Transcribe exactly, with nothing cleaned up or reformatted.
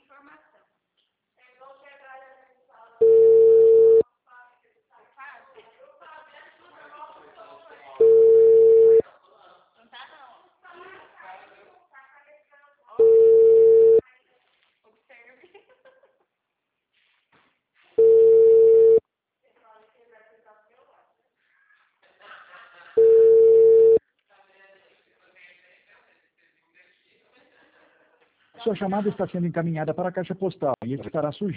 informação. Não tá, não. Observe. Sua chamada está sendo encaminhada para a caixa postal e estará sujeita